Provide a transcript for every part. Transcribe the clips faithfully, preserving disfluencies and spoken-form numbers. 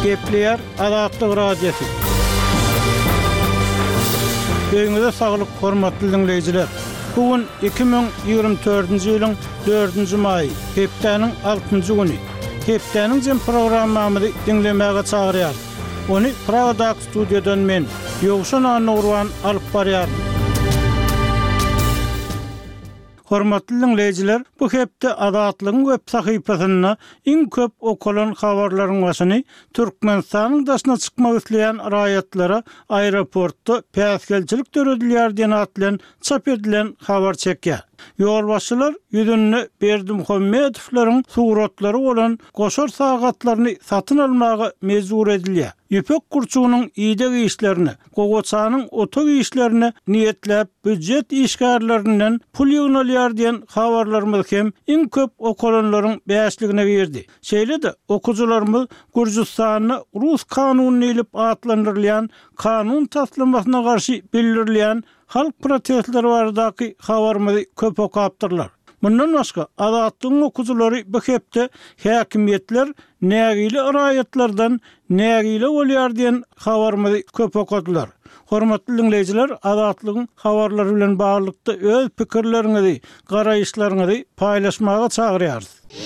Gepleyer Azatlyk radiosu. Öňüňizde saglyk, hormatly dinleýijiler. Bugün iki bin ýygrimi dördünji ýylyň dördünji maý, hepdeniň altynjy güni. Hepdeniň jem programmamyzy dinlemäge çagyrýar. Ony Pragadak studiýadan men Ýogşan Nurwan alyp barýar. Hormatly dinleýijiler, bu hepde Azatlygyň web sahypasyna iň köp okulan habarlaryň başyny Türkmenistanyň daşyna çykmak isleýän raýatlara aeroportda päsgelçilik töredilýär diýen atlan çap edilen habar çekýär. Ýolbaşçylar ýüzünde Berdimuhammedowlaryň suratlary bolan goşar sagatlaryny satyn almagy mezur edilýär. Ýepek kurçugynyň ýygy işlerini, gogoçanyň otogy işlerini niýetlep büdjet işgärlerinden pul ýygnalýar diýen habarlarymyz hem iň köp okulanlaryň bäşligine girdi. Şeýle-de okujularymyz Gürjistanyny Rus kanunyny ilip atlandyrylýan kanun taslamasyna garşy bildirilýän halk protestleri baradaky habarymyzy köp okapdyrlar. Bundan başga Azatlygyň okujulary bu hepde häkimetler nägili raýatlardan nägili bolýar diýen habarymyzy köp okadylar. Hormatly dinleýijiler, Azatlygyň habarlary bilen baglykda öz pikirleriňizi, garaýşlaryňyzy paýlaşmaga çagyrýarys.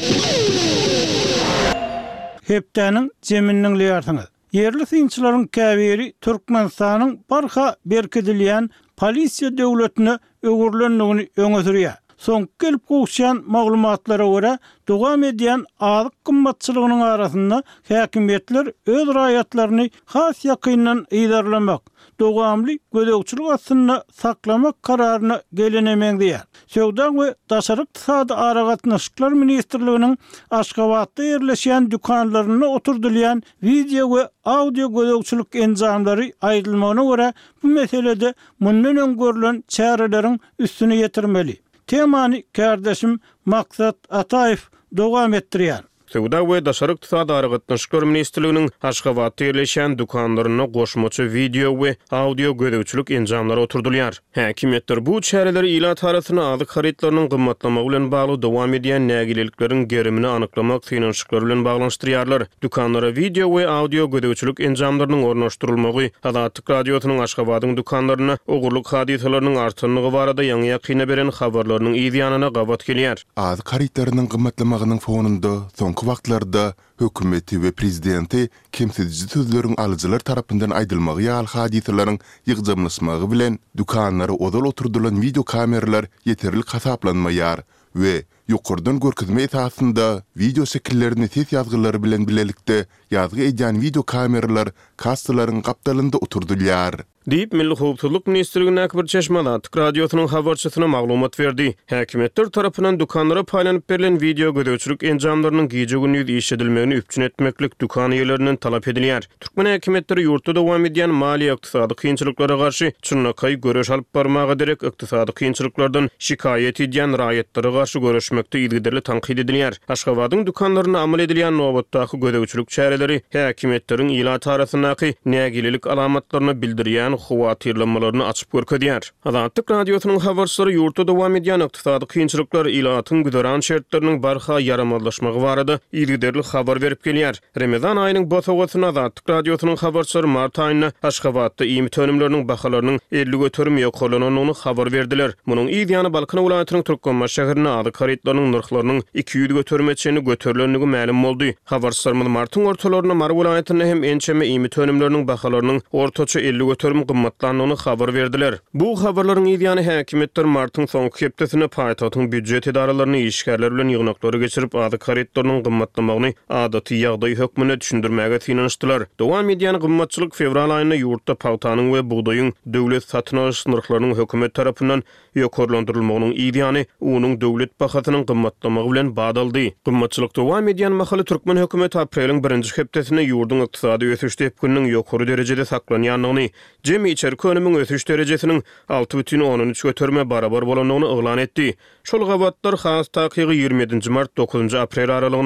Hepdeniň jeminiň liýarsyňyz. Yerli synçylaryň käbiri Türkmenistanyň barha berkidilýän polisiýa döwletine öwürlendigini öňe sürýär. Soň gelip gowşan maglumatlara görä, dowam edýän azyk gymmatçylygynyň arasynda häkimetler öz raýatlaryny has ýakyndan ýydarlamak, dowamly gödekçilik astyna saklamak kararyna gelenemeýär. Söwda we daşary iqtisady aragatnaşyklar ministrliginiň Aşgabatda ýerleşýän dükanlaryny oturdylýan video we audio gödekçilik enjamlary aýdylmagyna görä, bu meselede mundan öňgörülen çäreleriň üstüne ýetirmeli. Temany kardeşim Maksat Ataev dowam etdirýär. Söwda we daşary iqtisady aragatnaşyklar ministrliginiň Aşgabatda ýerleşýän dukanlaryna goşmaçy video we audio gödekçilik enjamlary oturdylýar. Häkimetler bu çäreleri ila tarasyna azyk haritlarynyň gymmatlamagy bilen bagly dowam edýän nägililikleriň gerimini anyklamak synanyşyklar bilen baglanşdyrýarlar. Dukanlara video we audio gödekçilik enjamlarynyň ornaşdyrylmagy Azatlyk radiosynyň Aşgabatyň dukanlaryna ogurluk hadisalarynyň artanlygy barada ýaňy ýakyna beren habarlarynyň ýygyanyna gabat gelýär. Azyk haritlarynyň gymmatlamagynyň fonunda soňky wagtlarda hökümeti we prezidenti kemsedici sözleriň alyjylar tarapyndan aýdylmagy ýaly hadisalaryň ýygjamlaşmagy bilen dukanlary odal oturdulan video kameralar ýeterli hasaplanmaýar we ýokurdan görkezme esasında video şekillerini ses ýazgylary bilen bilelikde ýazgy edýän video kameralar kassalaryň gapdalynda oturdylýar. Diýip Milli Howpsuzlyk Ministrliginiň Akbar Çeşmalatyk radiosynyň habarçysyna maglumat berdi. Häkimetler tarapyndan dukanlara paýlanyp berilen video gödekçilik enjamlarynyň gije gündüz iş edilmegini üpçün etmeklik dukan ýerlerinden talap edilýär. Türkmen häkimetleri ýurtda dowam edýän mali ykdysady kynçylyklara garşy çynlakay göreş alyp barmaga derek ykdysady kynçylyklardan şikaýet edýän raýatlara garşy göreşmekde ýygyderli tanqid edilýär. Aşgabatyň dukanlaryna amal edilýän nowatdaky gödekçilik çäreleri häkimetleriň ila tarasynaky nägililik alamatlaryny bildirýän huwatyrlanmalaryny açyp görkezýär. Azatlyk radiosynyň habarçylary ýurtda dowam edýän ykdysady kynçylyklar ilatyň güdäran şertleriniň barha ýaramazlaşmagy barada ýygyderli habar berip gelýär. Ramazan aýynyň botawasyna Azatlyk radiosynyň habarçylary mart aýyna Aşgabatda iými tönümleriniň bahalarynyň elli götürüm ýokulanyny habar berdiler. Munyň ýygyany Balkan welaýatynyň Türkmenbaş şäherine azyk haritlarynyň narhlarynyň iki ýüz götürmeçini göterilenligi ma'lum boldy. Habarçylarymyz martyň ortalaryna Mar welaýatyna hem ençeme iými tönümleriniň bahalarynyň ortaça elli götürüm gymmatlanlygyny habar berdiler. Bu habarlaryň ýygyny häkimetler martyň soňky hepdesine paýtatyň büdjet edaralaryny işgärler bilen ýygnaklary geçirip azyk haritlarynyň gymmatlamagyny adaty ýagdaý hökmüne düşündirmäge synanyşdylar. Dowam edýän gymmatçylyk fevral aýyna ýurtda paýtanyň we buğdaýyň döwlet satyn alyş narhlarynyň hökümet tarapyndan ýokurlandyrylmagynyň ýygyny onuň döwlet bahasynyň gymmatlamagy bilen badaldy. Gymmatçylyk dowam edýän mahaly Türkmen hökümeti apreliň birinji hepdesine ýurdun ykdysady ösüş tepkiniň ýokary derejede saklanýanlygyny, jemi içerki önümün ösüş derejesiniň alty бүтүn onuň üç götürme barabar bolanyny oglan etdi. Şol gabatlar has takygy ýygrimi ýedinji mart dokuzunji aprel aralygyna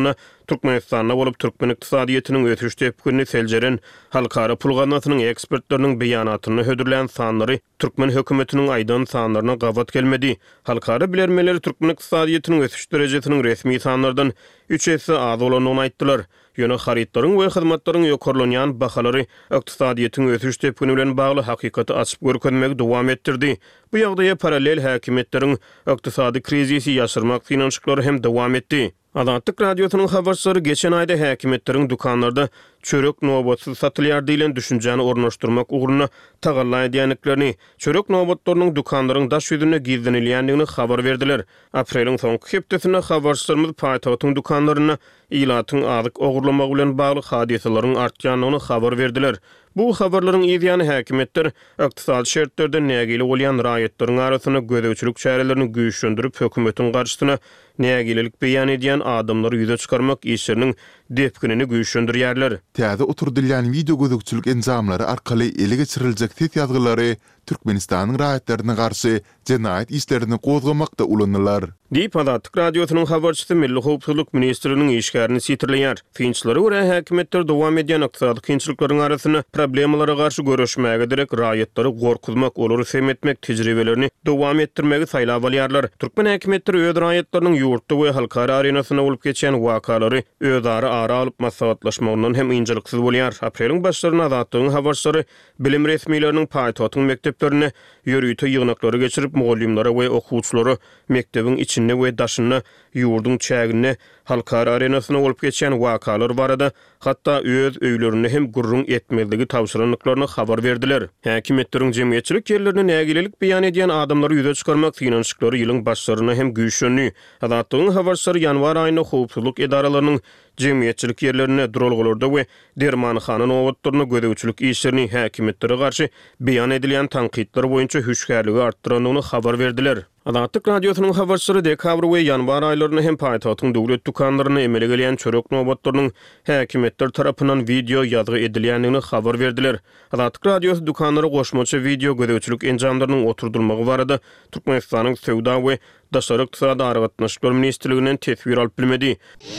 Türkmenistanda bolup Türkmen iqtisadiyyatının ötüş tepkini seljeren halkara pul ganatynyň ekspertleriniň beýanatyny hödürlän sanlary Türkmen hökümetiniň aýdan sanlaryna gawat gelmedi. Halkara bilermeleri Türkmen iqtisadiyyatının ötüş derejesiniň resmi sanlardan üç esse az bolanyny aýtdylar. Ýöne haritlaryň we hyzmatlaryň ýokarlanýan bahalary iqtisadiýatyň ötüş tepkini bilen bagly hakykaty açyp görkezmek dowam etdirdi. Bu ýagdaýa paralel häkimetleriň iqtisady krizisi ýaşyrmak finansyklary hem dowam etdi. Adatlyk radiosynyň habarçylary geçen aýda häkimetleriň dukanlarda çörek nobatsyz satylýar diýilen düşünjäni ornaşdyrmak ugruna tagalla edýänliklerini, çörek nobatlarynyň dukanlaryň daş ýüzüne gizlenilýändigini habar berdiler. Apreliň soňky hepdesinde habarçylarymyz paýtagtyň dukanlaryna ilatyň azyk ogurlamak bilen bagly hadiselerin artýanyny habar berdiler. Bu habarlaryň ýa-da häkimetler iqtisady şertlerde nägili bolýan raýatlaryň arasyna gözegçilik çärelerini güýçlendirip hökümetiň garşysyna nägililik beýan edýän adamlary ýüze çykarmak işleriniň depkinini güýçlendirýärler. Täze oturdylýan video gözegçilik enzamlary arkaly ele geçiriljek tet ýazgylary Türkmenistanyň raýatlaryna garşy jenaýat işlerini gozgamakda ulanýarlar. Diýip Adatlyk radiosynyň habarçysy Milli Howpsuzlyk ministriniň işgärini sitirleýär. Finçlere görä häkimetler dowam edýän iqtisady kynçylyklaryň arasyna problemalara garşy görüşmäge direk raýatlary gorkuzmak, olary semetmek tejribelerini dowam etdirmegi saýlap alýarlar. Türkmen häkimetleri öz raýatlarynyň ýurtda we halkara arenasyna bolup geçen wakalary özara ara alyp maslahatlaşmagyny hem ynjylyksiz bolýar. Apreliň başlaryna Adatlygyň habarçylary bilim resmiýetleriniň paýtagyň mekdeplerine ýörüýte ýygnaklary geçirip mugallimlere we okuwçylara mekdebiň içinde we daşyna ýurdun çägine halkara arenasyna bolup geçen wakalar barada hatda öz öýlerini hem gurrun etmezligi tawşyranlyklaryny habar berdiler. Häkimetleriň jemgyýetçilik ýerlerine nägililik beýan edýän adamlary ýüze çykarmak finansyklary ýylyň başlaryna hem güýçlenýär. Adatlygyň habarçylary ýanwar aýyna howpsuzlyk edaralarynyň jemgyýetçilik ýerlerine drolgalarda we dermanxana nowatlaryna gözegçilik işlerini häkimetlere garşy beýan edilýän tanqidler boýunça hüşgärligi artdyranyny habar berdiler. Adatlyk radiosynyň habarçylary dekabr we ýanwar aýlaryny hem paýtagyň döwlet dukanlaryny emele gelýän çörek nobatlarynyň häkimetler tarapyndan video ýazgy edilýändigini habar berdiler. Adatlyk radiosy dukanlary goşmaça video gözegçilik enjamlarynyň oturdylmagy barada Türkmenistanyň Sowda we Daşary iqtisady aragatnaşyklary ministrliginden tesbir alyp bilmedi.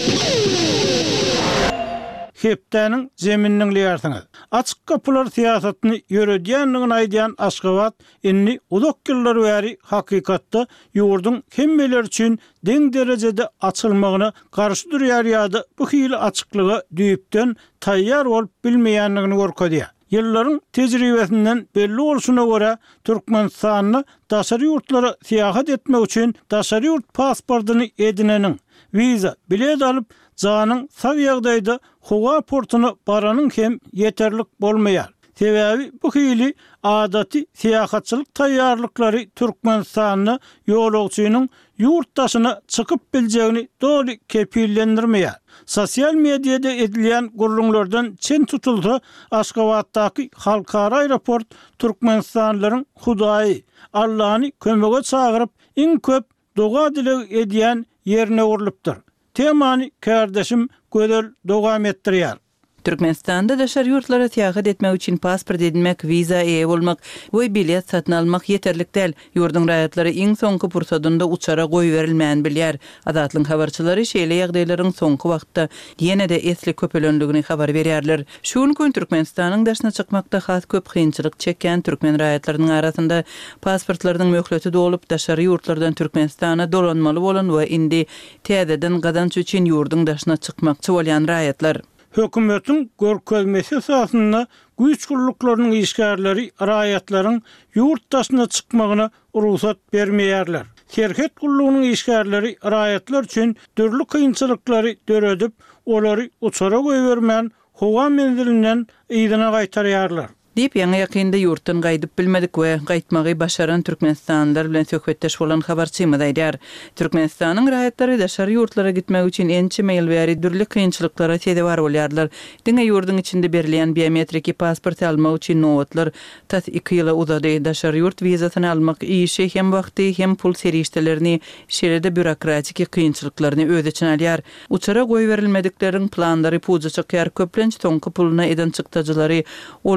Hepdäniň zeminiň liýarsyňyz. Açyk kapylar siýasatyny ýöredýänligini aýdýan Aşgabat inni uzak ýyllar bäri hakykatda ýurdun hemmeler üçin deň derejede açylmagyna garşy durýar ýa-da bu hili açyklygy düýüpden taýýar bolup bilmeýänligini görkezýär. Ýyllaryň tejribesinden belli bolşuna görä Türkmenistanyň daşary ýurtlara siýahat etmek üçin daşary ýurt pasportyny edineniň viza bilet alyp janyň sag ýagdaýda howa portuny baranyň hem ýeterlik bolmaýar. Sebäbi bu hili adaty siýahatçylyk taýýarlyklary Türkmenistanyň ýolagçynyň ýurtdaşyna çykyp biljegini doli kepillendirmeýär. Sosial mediada edilýän gurrunlardan çen tutulsa Aşgabatdaky halkara aeroport Türkmenistanlylaryň Hudaýy Allahyny kömege çagyryp iň köp doga dilek edýän ýerine urulypdyr. Temany kardeşim gödel dowam etdirýär. Türkmenistanda daşary ýurtlara siýahat etmek üçin pasport edinmek, viza eýe bolmak we bilet satyn almak ýeterlik däl. Ýurdun raýatlary iň soňky pursatynda uçara goýberilmän bilýär. Adatlyň habarçylary şeýle ýagdaýlaryň soňky wagtda ýene-de esli köpelendigini habar berýärler. Şuň gün Türkmenistanyň daşyna çykmakda has köp kynçylyk çekýän türkmen raýatlarynyň arasynda pasportlarynyň möhleti dolup daşary ýurtlardan Türkmenistana dolanmaly bolan we indi täzeden gadanç üçin ýurdun daşyna çykmakçy bolýan raýatlar. Hökümetiň görkezmesi esasında güýç guruluklarynyň işgärleri raýatlaryň ýurt daşyna çykmagyna ruhsat bermeýärler. Şerket gurulugynyň işgärleri raýatlar üçin dürli kynçylyklary döredip, olary uçara goýbermän howa menzilinden ýygyna gaýtarýarlar. Diýip ýa-da ýakynda ýurtdan gaýdyp bilmedik we gaýtmagy başaran Türkmenistanlylar bilen söhbetdeş bolan habarçymyz aýdýar. Türkmenistanyň raýatlary daşary ýurtlara gitmek üçin ençe meýil bäri dürli kynçylyklara tedewar bolýarlar. Diňe ýurdun içinde berilen biometrik pasport almak üçin nowatlar tat iki ýyla uzady. Daşary ýurt vizasyny almak işe hem wagty hem pul serişdelerini şeýle bürokratik kynçylyklaryny öz içine alýar. Uçara goýberilmedikleriň planlary puja çykýar, köplenç soňky puluna eden çykdyjylary olary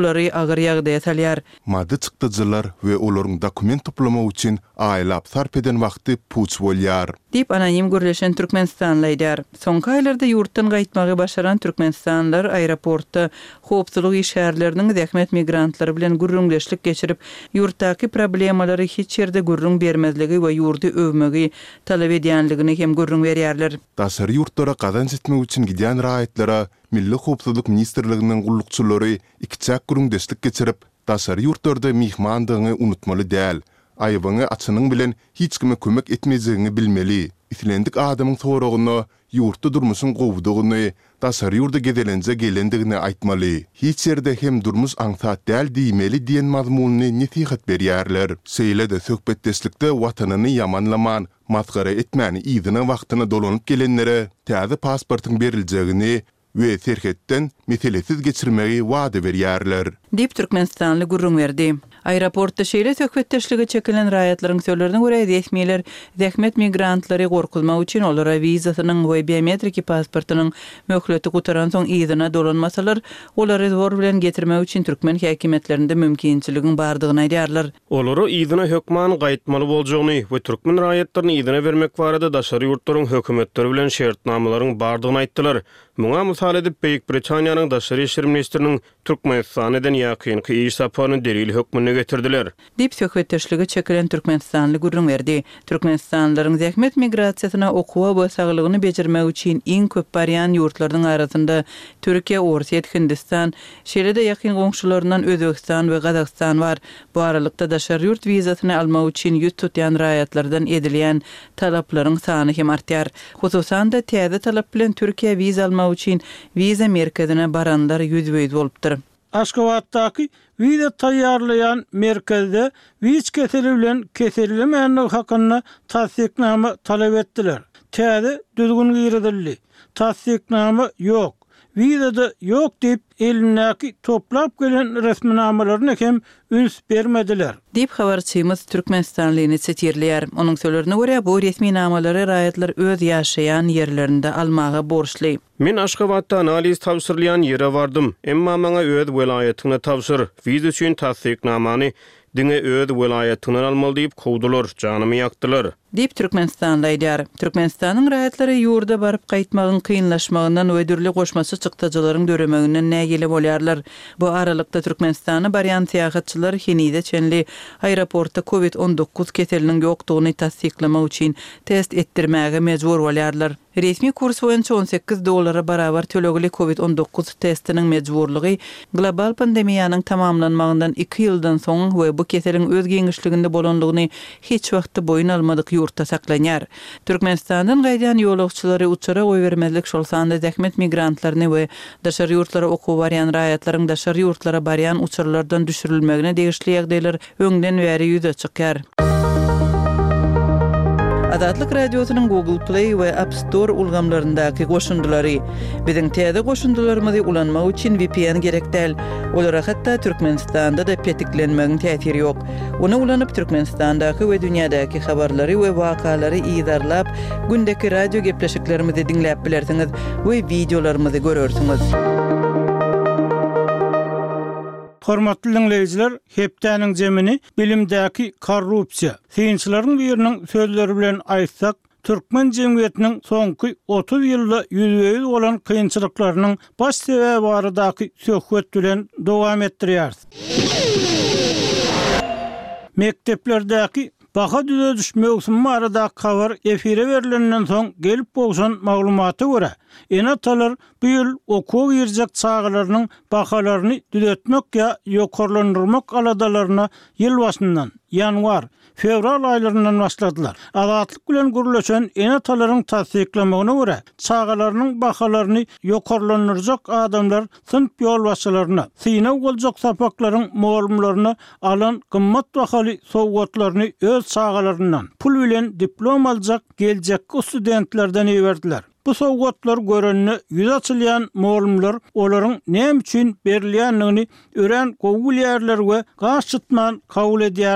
agyr ýagdaýa salýar. Madde çykdyjylar we olaryň dokument toplama üçin aýlap sarp eden wagty puç bolýar. Dip anonim gürleşen Türkmenistanly aýdar. Soňky aýlarda ýurtdan gaýtmagy başaran Türkmenistanlylar aeroportda howpsuzlyk işgärleriniň zähmet migrantlary bilen gürrüňleşlik geçirip ýurtdaky problemalary hiç ýerde gürrüň bermezligi we ýurdy övmegi talap edýänligini hem gürrüň berýärler. Daşary ýurtlara gazanç etmek üçin gidýän raýatlara Milli Howpsuzlyk Ministrliginiň gullukçylary iki-çak gürrüňdeşlik geçirip daşary ýurtlarda mihmandygyny unutmaly däl. Aýbyňy açynyň bilen hiç kime kömek etmejegini bilmeli. Islendik adamyň soragyny, ýurtda durmuşyň gowdugyny, daşary ýurda gedelenje gelendigini aýtmaly. Hiç ýerde hem durmuş aňsat däl diýmeli diýen mazmuny netihat berýärler. Seýlede söhbetdeşlikde watanyny yamanlaman, maskara etmäni ýygyna wagtyna dolanyp gelenlere täze pasportyň beriljegini we serhetden meselesiz geçirmegi wada berýärler. Dip Türkmenistanly gurrun berdi. Aeroportda şeýle söhbetdeşligi çekilen raýatlaryň söýlerine görä resmiýetler zähmet migrantlary gorkulmak üçin olara wizasynyň we biometriki pasportynyň möhleti gutaran soň ýygyna dolanmasalar, olary zor bilen getirmek üçin türkmen häkimetlerinde mümkinçiligiň bardygyny aýdýarlar. Olary ýygyna hökman gaýtmaly boljagyny we türkmen raýatlaryny ýygyna bermek barada daşary ýurtlaryň hökümetleri bilen şertnamalaryň bardygyny aýtdylar. Muňa mysal edip Beýik Britaniýanyň daşary işler ministriniň Türkmenistanyň ýakynky iş saparyny delil hökmüne getirdiler. Dip söhbetdeşligi çekilen Türkmenistanly gurrun berdi. Türkmenistanlylaryň zähmet migrasiýasyna okuwa we saglygyny bejirmek üçin iň köp barýan ýurtlaryň arasynda Türkiýe, Orsiýet, Hindistan, şeýle-de ýakyn goňşularyndan Özbegistan we Gazakystan bar. Bu aralykda daşary ýurt wizasyny almak üçin ýüz tutýan raýatlardan edilýän talaplaryň sany hem artýar. Hususan da täze talap bilen Türkiýe wiza almak üçin wiza merkezine baranlar ýüz bolupdyr. Aşgabatdaky wiza taýýarlayan merkezde wiz keseli bilen keserilmeýän hakyna tasdiknama talap etdiler. Täze düzgün girdildi. Tasdiknama ýok. Wizada ýok diýip elindäki toplap gelen resminamalaryny hem üns bermediler. Dip habarçymyz Türkmenistanlyny setirler. Onuň söýlerine görä bu resminamалary raýatlar öz ýaşaýan ýerlerinde almaga borçly. Men Aşgabatda analiz tawsyrlayan ýere bardym. Emma maňa öz welaýatyny tawsyr. Wiza üçin tasdiknamany diňe öz welaýatyny almaly diýip kowdular, janymy ýakdylar. Dip Türkmenistanly aýdar. Türkmenistanyň raýatlary ýurda baryp gaýtmagyň kynlaşmagyndan we dürli goşmasy çykdyjylaryň döremeginden nägile bolýarlar. Bu aralykda Türkmenistany barýan syýahatçylar Hinide çenli aeroportda covid on dokuz keseliniň ýokdugyny tasdiklamak üçin test etdirmäge mejbur bolýarlar. Resmi kurs boýunça on sekiz dollara barabar tölegli covid on dokuz testiniň mejburlygy global pandemiýanyň tamamlanmagyndan iki ýyldan soň we bu keseliň öz giňişliginde bolanlygyny hiç wagtda boyun almadyk ýurtda saklanýar. Türkmenistanyň gaýdan ýolagçylary uçara goýbermezlik şolsanda zähmet migrantlaryny we daşary ýurtlara okuw barýan raýatlaryň daşary ýurtlara barýan uçurlardan düşürilmegine degişli ýagdaýlar öňden bäri ýüze çykýar. Adatlyk radiosynyň Google Play we App Store ulgamlaryndaky goşundulary. Biziň täze goşundularymyzy ulanmak üçin V P N gerekdäl. Olara hatda Türkmenistanda da petiklenmegiň täsiri ýok. Onu ulanyp Türkmenistandaky we dünýädäki habarlary we wakalary ýydarlap, gündäki radio gepleşiklerimizi diňläp bilersiňiz we videolarymyzy görersiňiz. Hormatly dinleyijiler, hepdäniň jemini bilimdäki korrupsiýa. Synçylaryň biriniň sözleri bilen aýtsak, türkmen jemgyýetiniň soňky otuz ýylda ýüzüňiz bolan kynçylyklarynyň baş sebäbi baradaky söhbet bilen dowam etdirýär. Mekteplerdäki baha düze düşmegsin arada habar efire berilenden soň gelip bolşan maglumaty görä. Enatalar bu ýyl okuw girjek çağlarynyň bahalaryny düzetmek ýa ýokarlandyrmak aladalaryna ýyl başyndan ýanwar, fevral aýlaryndan başladylar. Adatlyk bilen gürleşen enatalaryň tasdiklamagyna görä, çağlarynyň bahalaryny ýokarlandyrjak adamlar sınıf ýolbaşçylaryna, synaw boljak sapaklaryň molumlaryna alan gymmat bahaly sowgatlaryny öz çağlaryndan pul bilen diplom aljak geljek studentlerden ýerdiler. Bu sowgatlar görenne ýüz açylýan molumlar olaryň näme üçin berilýänligini ören gowul ýerler we gaş tutman kabul edýärler.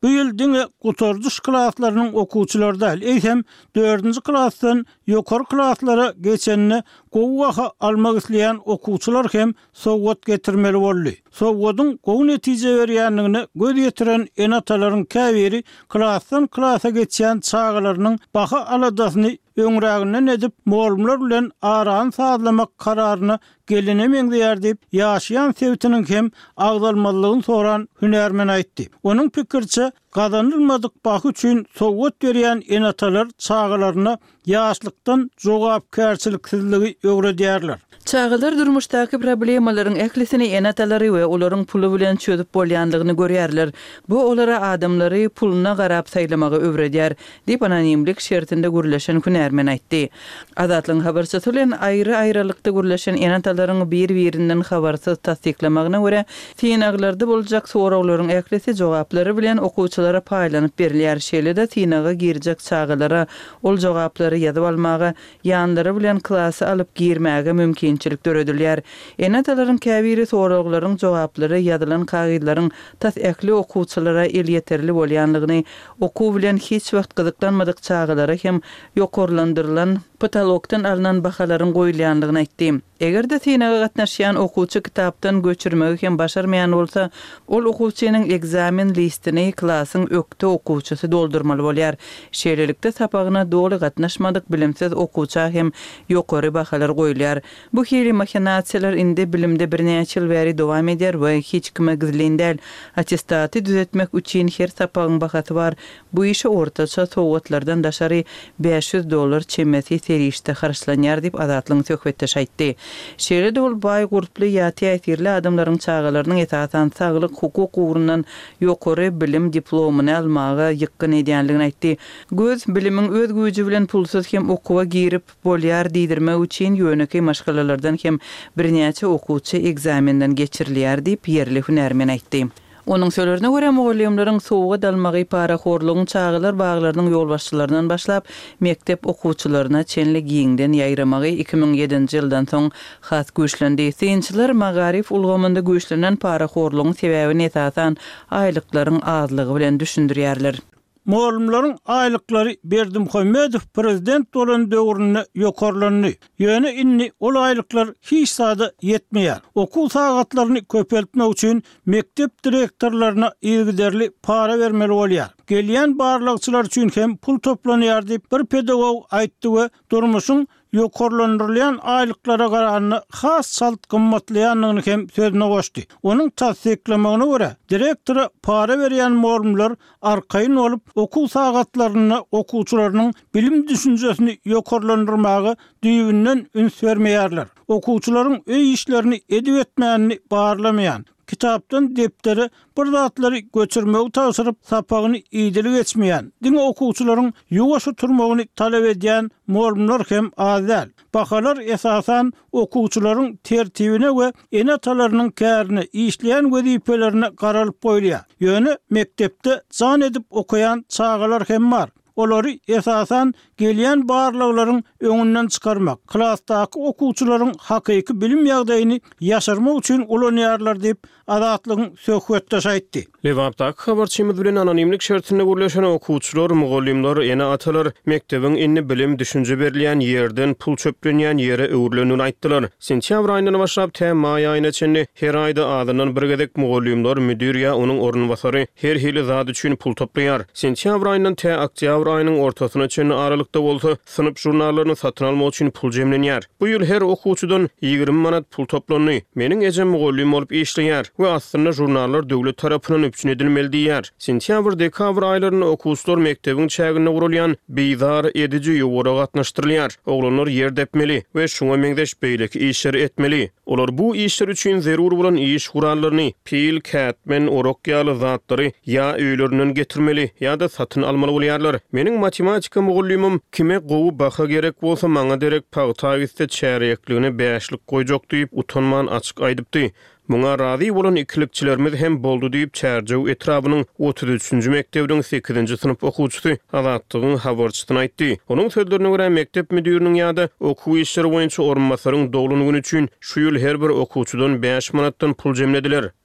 Bu ýyl diňe gutorduş klaslarynyň okuwçylary da eýsem dördünji klasdan ýokary klaslara geçenini gowy waha almak isleýän okuwçylar hem sowgat getirmeli boldy. Sowgatyň gowy netije berýänligini göz ýetiren enatalaryň käbiri klasdan klasa geçýän çağalarynyň baha aladasyny öňräginden edip molumlar bilen aran sazlamak kararyny gelinemeň diýär diýip ýaşaýan sebitiniň hem agdalmalygyny soran hünärmen aýtdy. Onuň pikirçe gazanylmadyk bahy üçin sowgat berýän enatalar çağalaryna ýaşlykdan jogapkärçiliksizligi öwredýärler. Çağalar durmuşdaky problemalaryň eklisini enatalary we olaryň pulu bilen çözüp bolýanlygyny görýärler. Bu olara adamlary puluna garap saýlamagy öwredýär diýip anonimlik şertinde gürleşen hünärmen aýtdy. Azatlyň habarçysy bilen aýry-aýrylykda gürleşen enatalaryň bir-birinden habarsyz tasdiklamagyna görä, synaglarda boljak sorawlaryň eklisi jogaplary bilen okuwçylara paýlanyp berilýär. Şeýle-de synaga girjek çağalara ol jogaplary ýazyp almagy, ýanlary bilen klasy alyp girmäge mümkinçilik döredilýär. Enatalaryň käbiri sorawlaryň jogaplary ýazylan kagylaryň tas ekli okuwçylara el ýeterli bolýanlygyny, okuw bilen hiç wagt gyzyklanmadyk çağalara hem ýokarlandyrylan patologdan alınan bahalaryň goýulýanlygyny aýtdy. Egerde synaga gatnaşýan okuwçy kitapdan göçürmegi hem başarmaýan bolsa, ol okuwçynyň egzamin listini klasyň ökte okuwçysy doldurmaly bolýar. Şeýlelikde sapagyna doly gatnaşmadyk bilimsiz okuwça hem ýokary bahalar goýulýar. Bu hili mahinasiýalar indi bilimde birnäçe ýyl bäri dowam eder we hiç kime gizlendäl. Attestaty düzetmek üçin her sapagyň bahasy bar. Bu işe ortaça sowgatlardan daşary beş yüz dollar çemeti serişde harçlanýar diýip Azatlyň söhbetdeş aýtdy. Şeýle-de ol baý guruply ýaty ätirli adamlaryň çağalarynyň esasan saglyk hukuk ugrundan ýokary bilim diplomuny almagy ýykyn edýänligini aýtdy. Göz bilimiň öz güýji bilen pulsuz hem okuwa girip bolýar diýdirmek üçin ýöneki maşgalalardan hem birnäçe okuwçy egzaminden geçirilýär diýip ýerli hünärmen aýtdy. Onun sözlerine göre mugallimlerin sowga dalmagy paraxorlugyň çağalar baglarynyň ýolbaşçylaryndan başlap mektep okuwçylaryna çenli giýiňden ýaýramagy iki ming ýedinji ýyldan soň has güýçlendi. Synçylar magarif ulgamynda güýçlenen paraxorlugyň sebäbini esasan aýlyklaryň azlygy bilen düşündirýärler. Muallimlaryň aýlyklary Berdimuhammedow prezident bolan döwründe ýokarlandy. Ýöne inni ol aýlyklar hiç sada ýetmeýär. Okuw sagatlaryny köpeltmek üçin mektep direktorlaryna ýygyderli para bermeli bolýar. Gelýän barlykçylar üçin hem pul toplanýar diýip bir pedagog aýtdy we durmuşyň ýokarlandyrylýan aýlyklara garanyny has salt gymmatlaýanlygyny hem sözüne goşdy. Onuň tasdiklamagyna görä, direktora para berýän muallimler arkaýyn olup okuw sagatlaryny okuwçylarynyň bilim düşünjesini ýokarlandyrmagy düýbünden üns bermeýärler. Okuwçylaryň öý işlerini edip etmänini barlamaýan, kitapdan depderi bir zatlary göçürmegi taşyryp sapagyny iýdilik etmeýän, diňe okuwçylaryň ýuwaşy turmagyny talap edýän muallimler hem azal. Bahalar esasan okuwçylaryň tertibine we enatalarynyň kärini işleýän wezipelerini garalyp goýulýar. Ýöne mektepde jan edip okuyan çağalar hem bar. Olary esasan gelýän barlyklaryň öňünden çykarmak, klasdaky okuwçylaryň hakyky bilim ýagdaýyny ýaşarmak üçin ulanýarlar diýip Azatlyň söhbetdeş aýtdy. Lewapdak habarçymyz bilen anonimlik şertinde gürleşen okuwçylar, mugallimler, ene atalar mektebiň inni bilim düşünje berilýän ýerden pul çöplenýän ýere öwürlenýän aýtdylar. Sentýabr aýyndan başlap täm maý aýyna çenli her aýda adynyň bir gedek mugallimler, müdir ýa onuň ornubasary her hili zat üçin pul toplaýar. Sentýabr aýyndan tä oktýabr aýynyň ortasyna çenli aralykda bolsa synyp jurnallaryny satyn almak üçin pul jemlenýär. Bu ýyl her okuwçydan ýygrimi manat pul toplandy. Meniň ejem mugallim bolup işleýär we aslynda jurnallar döwlet tarapyndan üpçün edilmeli diýär. Sentýabr dekabr aýlaryny okuwçylar mektebiň çägine gurulýan beýdar edici ýowara gatnaşdyrylýar. Oglanlar ýer depmeli we şoňa meňdeş beýleki işleri etmeli. Olar bu işler üçin zerur bolan iş gurallaryny, pil, kätmen, orokýaly zatlary ýa öýlerinden getirmeli ýa da satyn almaly bolýarlar. Meniň matematika mugallimim kime gowy baha gerek bolsa maňa derek pagtagiste çärekligini beşlik goýjak diýip utanman açyk aýdypdy. Muňa razy bolan ikilikçilerimiz hem boldu diýip çärjew etrabynyň otuz üçinji mektebiň sekizinji synyp okuwçysy Azatlygyň habarçysyna aýtdy. Onuň sözlerine görä mektep müdiriniň ýa-da okuw işleri boýunça orunbasaryň dowlunyny üçin şu ýyl her bir okuwçydan beş manatdan pul jemlediler.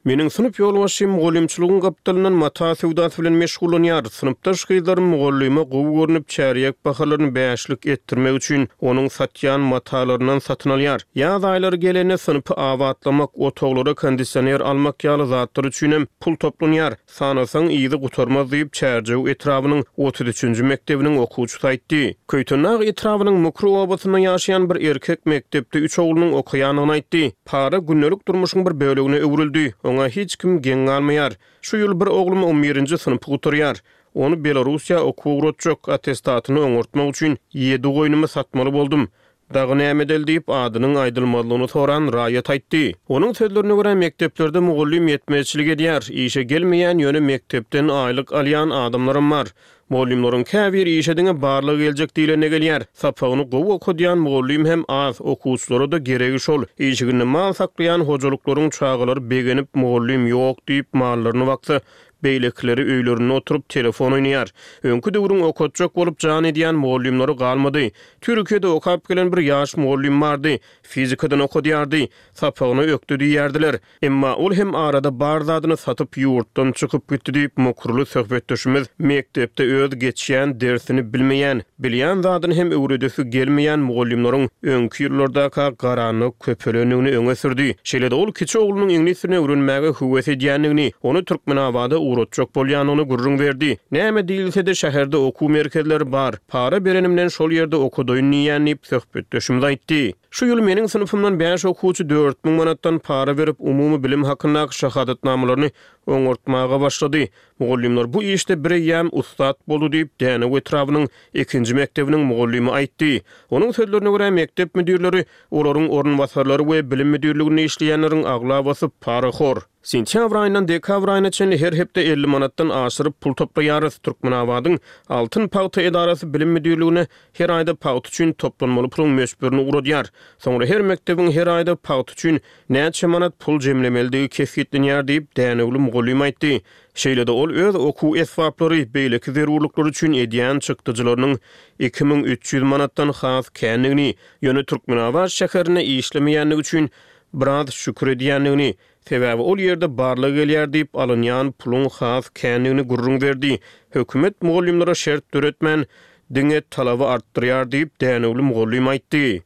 Mening sınıf yolbaşym mugallimçiligiň gapdalynyň mata sewdasy bilen meşgullanýar. Sınıfdaş gyzlarym mugallyma gowy görnüp çäriýek bahalaryny bäşlik etdirmek üçin onuň satýan matalaryndan satyn alýar. Ýaz aýlary gelene sınıfy awatlamak, otoglara kondisioner almak ýaly zatlar üçin hem pul toplanýar. Sanasaň ýygy gutarmaz diýip çärjew etrawynyň otuz üçünji mektebiniň okuwçysy aýtdy. Köýtönag etrawynyň mukru obasynda ýaşaýan bir erkek mektepde üç oglunyň okuýanyny aýtdy. Para günnelik durmuşyň bir bölegine öwrüldi. Oňa hiç kim geň almaýar. Şu ýyl bir oglum on birinji sınıfy gutarýar. Onu Belarusiýa okuwratjak attestatyny öňörtmek üçin ýedi goýnumy satmaly boldum. Dagy näme edel diýip adynyň aýdylmalygyny soran raýat aýtdy. Onuň sözlerine görä mekteplerde mugallim ýetmezçilik edýär. Işe gelmeýän ýöne mektepden aýlyk alýan adamlarym bar. Mugallimlaryň käbir işediňe barlyk geljek diýilene gelýär. Sapagyny gowy okudýan mugallim hem az, okuwçylara da geregi şol. Işigini mal saklayan hojalyklaryň çağalary begenip mugallim ýok diýip mallaryny baksy. Beýlekleri öýlerine oturup telefon oýnaýar. Öňkü döwrüň okutjak bolup jan edýän mugallimlary galmady. Türkiýede okap gelen bir ýaş mugallim bardy. Fizikadan okudýardy. Sapagyny ökdi diýerdiler. Emma ol hem arada bar zadyny satyp ýurtdan çykyp gitdi diýip mukurly söhbetdeşimiz mektepde öz geçýän dersini bilmeýän, bilýän zadyny hem öwredesi gelmeýän mugallimlaryň öňkü ýyllarda garanyk köpelenigini öňe sürdi. Şeýle-de ol kiçi oglunyň ingilisini öwrenmäge höwes edýänligini, onu türkmenawada uğratjak bolýanyny gurrun berdi. Näme diýilse de şäherde okuw merkezleri bar. Para berenimden şol ýerde okudoýun niýanlyp söhbetdeşimiz aýtdy. Şu ýyl meniň sınıfymdan beş okuwçy dört ming manatdan para berip umumy bilim hakyna şahadatnamalaryny öňörtmäge başlady. Mugallimler bu işde biri ýam ustat boldy diýip däne etrawynyň ikinji mektebiniň mugallimi aýtdy. Onuň sözlerine görä mektep müdirleri, olaryň ornbasarlary we bilim müdirliginde işleýänleriň agla basyp para hor. Sentýabr aýyndan dekabr aýyna çenli her hepde elli manatdan aşyryp pul toplaýarys. Türkmenawadyň Altyn Pagty edarasy bilim müdirligine her aýda pagty üçin toplanmaly puluň meşberini uradýar. Soňra her mektebiň her aýda pagty üçin näçe manat pul jemlemeligi kesgitlenýär diýip dänewli mugallim aýtdy. Şeýle-de ol öz okuw esbaplary beýleki zerurluklar üçin edýän çykdyjylarynyň iki ming üç ýüz manatdan has känligini, ýöne Türkmenawad şäherine işlemeýänligi üçin biraz şükür edýänligini, sebäbi ol ýerde barlyk gelýär diýip alynýan puluň has känligini gurrun berdi. Hökümet mugallimlere şert töretmän diňe talaby artdyrýar diýip dänewli mugallim aýtdy.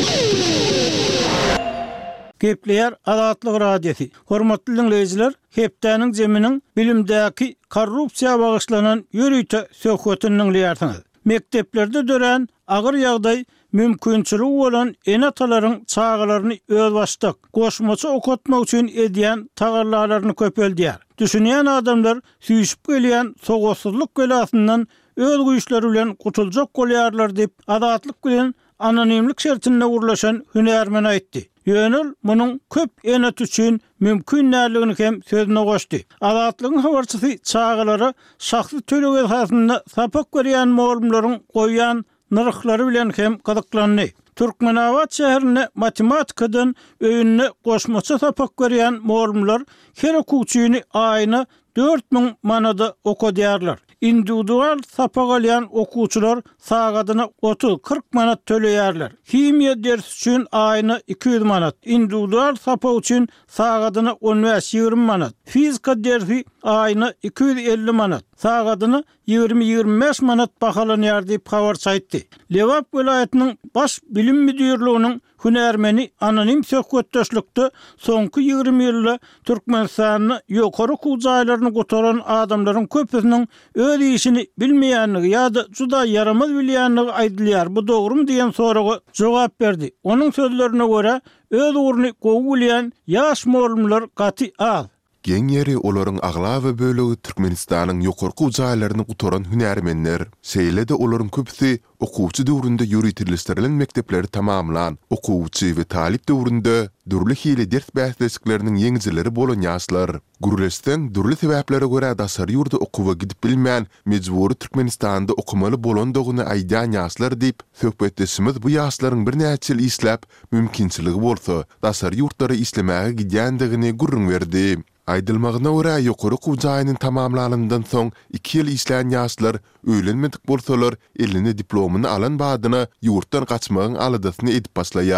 Gepleýär Azatlyk radiosi. Hormatly dinleýijiler, hepdäniň jeminiň bilimdäki korrupsiýa bagyşlanan ýürüýte söhbetini dinleýärsiňiz. Mekteplerde dören agyr ýagdaý mümkinçiligi bolan enatalaryň çağalaryny öz başlyk goşmaça okutmak üçin edýän tagarlalaryny köpeldýär. Düşünýän adamlar süýüşip gelýän sogursuzlyk belasyndan öz güýçleri bilen gutuljak bolýarlar diýip Azatlyk bilen anonimlik şertinde urlaşan hünärmen aýtdy. Ýönül munyň köp enat üçin mümkin näligini hem sözüne goşdy. Azatlygyň habarçysy çağalary şahsy töleg esasynda sapak berýän mugallimlaryň goýan nyrklary bilen hem gazaklandy. Türkmenawad şäherine matematikadan öýünne goşmaça sapak berýän mugallimler her okuwçyny aýyna dört ming manada okudýarlar. Individual sapak alýan okuwçylar sagadyna otuz kırk manat töleýärler. Kimya dersi üçin aýyna iki yüz manat, individual sapak üçin sagadyna on beş ýygrimi manat. Fizika dersi aýyna iki yüz elli manat, sagadyna ýygrimi ýygrimi beş manat bahalanýar diýip habar saýtdy. Lewap welaýatynyň baş bilim müdirliginiň hünärmeni anonim söhbetdeşlikde soňky ýygrimi ýylda Türkmenistanyň ýokary okuw jaýlaryny gotaran adamlaryň köpüsiniň öz işini bilmeýänligi ýa-da juda yaramaz bilýänligi aýdylýar. Bu dogrumy diýen soraga jogap berdi. Onuň sözlerine görä öz ugrny gowy bilýän ýaş mugallimler gaty az. Geň ýeri olaryň agla we bölegi Türkmenistanyň ýokarky jaýlaryny gutaran hünärmenler, şeýle-de olaryň köpüsi okuwçy döwründe ýürütilistirilen mektepleri tamamlan, okuwçy we talip döwründe dürli hili ders bäsleşikleriniň ýeňijileri bolan ýaşlar. Gurulesden dürli sebäplere görä dasar ýurda okuwa gidip bilmän, mejburi Türkmenistanda okumaly bolandygyny aýdan ýaşlar diýip söhbetdeşimiz bu ýaşlaryň bir näçe ýyl isläp mümkinçiligi bolsa, dasar ýurtlary islemäge gidýändigini gurrun berdi. Aýdylmagyna görä ýokary okuw jaýynyň tamamlanyndan soň iki ýyl isleýän ýaşlar öýlenmedik bolsalar, elini diplomyny alan badyna ýurtdan gaçmagyň aladasyny edip başlaýar.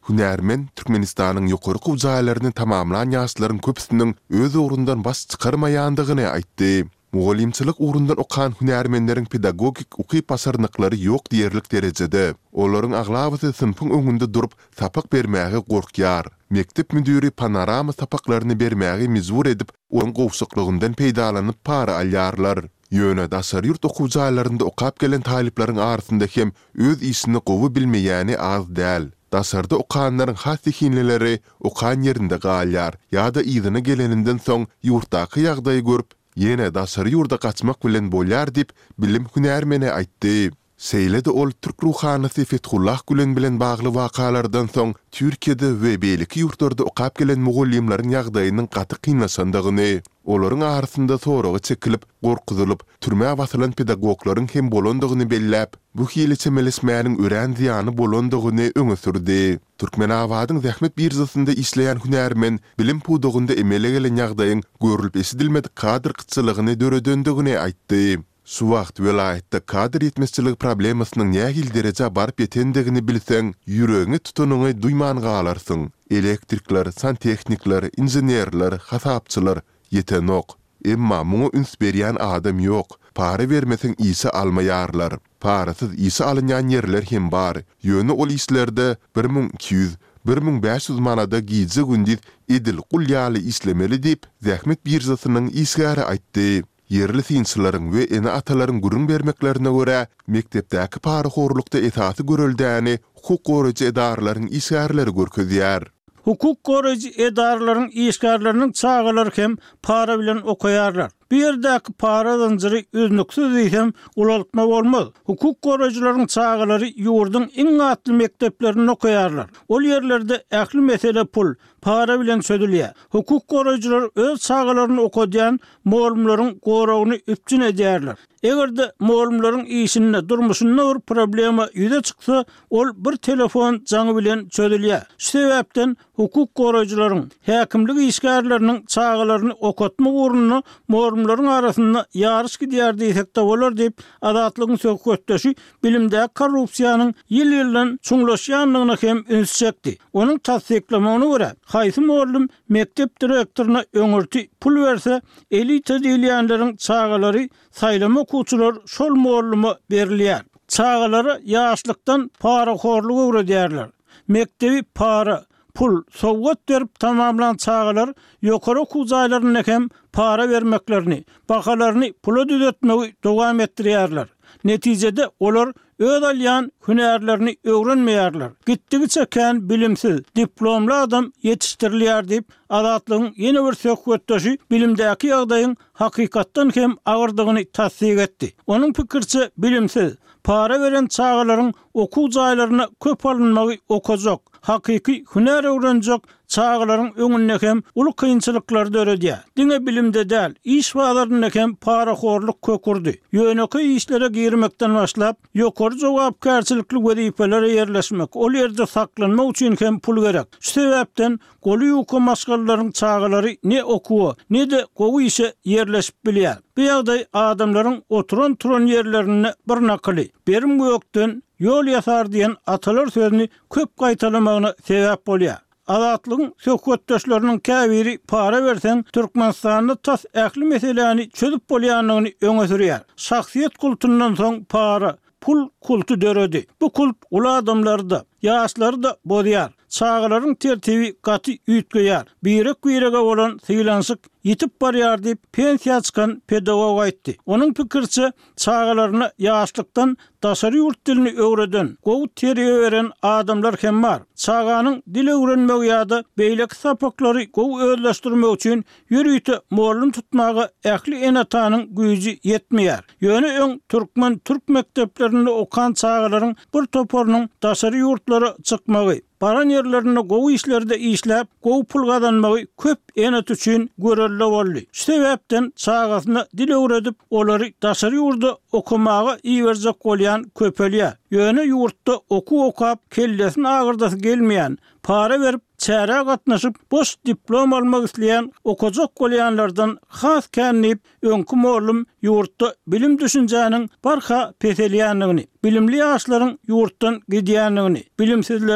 Hünärmen Türkmenistanyň ýokary gowjalaryny tamamlanan ýaşlaryň köpüsiniň öz orundan bas çykarmaýandygyny aýtdy. Mugallimçilik urundan okan hünärmenleriň pedagogik ukyp basarnyklary ýok diýerlik derejede. Olaryň aglabaty sınpyň öňünde durup sapak bermäge gorkýar. Mektep müdiri panorama sapaklaryny bermäge mezur edip, onuň gowşuklygyndan peýdalanyp para alýarlar. Ýöne daşary ýurt okujalalarynda okap gelen talipleriň arasynda hem öz işini gowy bilmeýäni az däl. Daşarda okanlaryň has dihinlileri okan ýerinde galýar, ýa-da ýygyny geleninden soň ýurtdaky ýagdaýy görüp, ýene daşary ýurda gaçmak bilen bolýar dip bilim hünärmeni aýtdy. Seýlede ol Türk ruhanysy Fethullah Gülen bilen bagly wakalardan soň Türkiýede we beýleki ýurtlarda okap gelen mugallimlaryň ýagdaýynyň gaty kynnaşandygyny, olaryň arasynda soragy çekilip, gorkuzylyp, türme basylan pedagoglaryň hem bolandygyny belläp, bu hili çemelesmäniň ören ziýany bolandygyny öňe sürdi. Türkmen awadyň zähmet birzasynda işleýän hünärmen bilim pudugynda emele gelen ýagdaýyň görülip esidilmedik kadr kıtçylygyny döredöndigini aýtdy. Şu wagt welaýetde kadr ýetmezçilik problemasynyň nähil derejä baryp ýetendigini bilseň, ýüregiňi tutunuňy duýman galarsyň. Elektrikler, santehnikler, inženerler, hasapçylar ýetenok. Emma muňa üns berýän adam ýok. Para bermeseň ýysa almaýarlar. Parasyz ýysa alynýan ýerler hem bar. Ýöne ol işlerde bir miň iki ýüz bir miň beş ýüz manada giýje gündüz edil gulýaly işlemeli dip zähmet birjasynyň işgäri aýtdy. Yerli sinçilaryň we ene atalaryň gurun bermeklerine görä mektepdäki para horlukda esasy görüldäni hukuk goraýjy edaralaryň işgärleri görkezýär. Hukuk goraýjy edaralaryň işgärleriniň çağalary hem para bilen okaýarlar. Bir ýerdäki para zanjyry üznüksiz diýsem ulaltma bolmaz. Hukuk goraýjylaryň çağalary ýurdun iň atly mekteplerini okaýarlar. Ol ýerlerde ähli mesele pul, para bilen södülýär. Hukuk goraýjylar öz çağalaryny okadýan muallimlaryň goragyny üpçün edýärler. Egerde muallimlaryň işinde durmuşynda bir problema ýüze çyksa, ol bir telefon jaňy bilen çözülýär. Şu sebäpden hukuk goraýjylaryň häkimlik işgärleriniň çağalaryny okatmak uruny muallimlaryň arasynda ýarış gidýär diýsek de bolar diýip adatlygyň söhbetdeşi bilimde korrupsiýanyň ýyl-ýyldan çuňlaşýanlygyna hem üns çekdi. Onuň tasdiklamagyna görä, haýsy muallim mektep direktoruna öňürti pul berse, elita diýilýänleriň çağalary saýlama okuwçylar şol muallima berilýär. Çağalary ýaşlykdan para horlugy öwredýärler. Mektebi para, pul, sowgat berip tamamlanan çağalar ýokary okuwjaýlaryna hem para bermeklerini, bakalaryny pula düzetmegi dowam etdirýärler. Netijede olar öz alýan hünärlerini öwrenmeýärler. Gitdigi çeken bilimsiz, diplomly adam ýetişdirilýär diýip adatlygyň ýene bir söhbetdeşi bilimdäki ýagdaýyň hakykatdan hem agyrdygyny tasdik etdi. Onuň pikirçe bilimsiz, para veren çağalaryň okuwjaýlaryna köp alınmagy okajak, hakyky hünär öwrenjek çağalaryň öňünde hem uly kynçylyklar döredýär. Diňe bilimde däl, iş wagtlaryna hem para horluk kökürdi. Ýöneki işlere girmekden başlap, ýokary jogapkärçilikli wezifelere ýerleşmek, ol ýerde saklanmak üçin hem pul gerek. Şu sebäpden goly ýoky maşgallaryň çağalary ne okuwa, ne de gowy işe ýerleşip bilýär. Bu ýagdaý adamlaryň oturan turan ýerlerini bir nakly, berim gökden ýol ýasar diýen atalar sözüni köp gaýtalamagyna sebäp bolýar. Adatlygyň söhbetdeşleriniň käbiri para bersen Türkmenistanda tas ähli meseleni çözüp bolýanlygyny öňe sürýär. Şahsiýet kultundan soň para, pul kultu döredi. Bu kult ula adamlarda, ýaşlarda bolýar. Çağalaryň tertibi gaty üýtgeýär. Birek birege bolan syýlanşyk ýitip barýar diýip pensiýa çykan pedagog aýtdy. Onuň pikirçe çağalaryna ýaşlykdan daşary ýurt dilini öwreden, gowy terbiýe beren adamlar hem bar. Çağanyň dil öwrenmek ýa-da beýlek sapaklary gowy özleşdirmek üçin ýürüýte muallim tutmagy ähli enatanyň güýji ýetmeýär. Ýöne öň türkmen türk mekteplerinde okan çağalaryň bir toparynyň daşary ýurtlara çykmagy, baran yerlerine gowy işlerde işläp, gowy pul gazanmagy köp enat üçin görelli boldy. Şu sebäpden çağasyna dil öwredip, olary daşary ýurda okumagy iýerjek bolýan köpelýär. Ýöne ýurtda oku okap kellesine agırdasy gelmeýän, para berip çäre gatnaşyp boş diplom almak isleýän okajak bolýanlardan has känip öňkü muallim ýurtda bilim düşünjäniň barha peselýänligini, bilimli ýaşlaryň ýurtdan gidýänligini, bilimsizleriň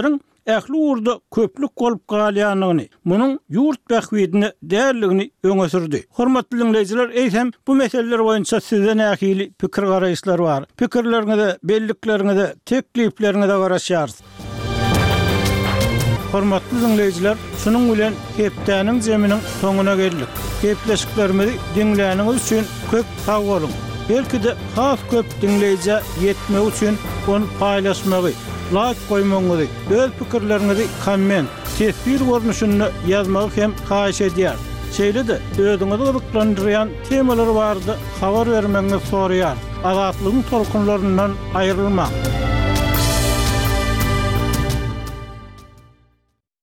ähli urda köplük bolup galýanyny, munyň ýurt bähwidini, därligini öňe sürdi. Hormatly dinleýijiler, eýsem bu meseleler boýunça sizden ähili pikir garaýşlar bar. Pikirleriňizi, belliklerinizi, tekliflerinizi garaşýarys. Hormatly dinleýijiler, şunuň bilen hepdäniň jeminiň soňuna geldik. Hepleşiklerimizi dinläniňiz üçin köp sag bolun. Belki de has köp dinleýije ýetmek üçin onu paýlaşmagy, like goýmagy, öz pikirlerinizi komment, tesbir görnüşünde ýazmagy hem haýyş edýär. Şeýle de özüňizi gyzyklandyrýan temalar bardy, habar bermeňizi soraýar. Azatlygyň tolkunlaryndan aýrylmak.